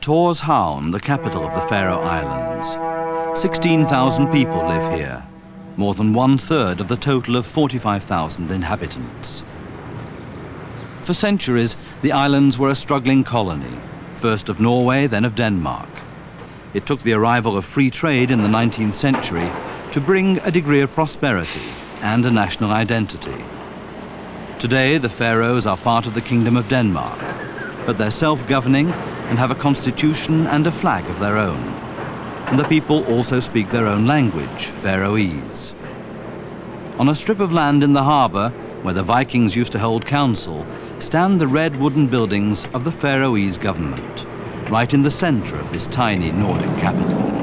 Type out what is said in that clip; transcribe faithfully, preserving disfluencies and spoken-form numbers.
Tórshavn, the capital of the Faroe Islands. sixteen thousand people live here, more than one-third of the total of forty-five thousand inhabitants. For centuries, the islands were a struggling colony, first of Norway, then of Denmark. It took the arrival of free trade in the nineteenth century to bring a degree of prosperity and a national identity. Today, the Faroes are part of the Kingdom of Denmark, but they're self-governing and have a constitution and a flag of their own. And the people also speak their own language, Faroese. On a strip of land in the harbour, where the Vikings used to hold council, stand the red wooden buildings of the Faroese government, right in the centre of this tiny Nordic capital.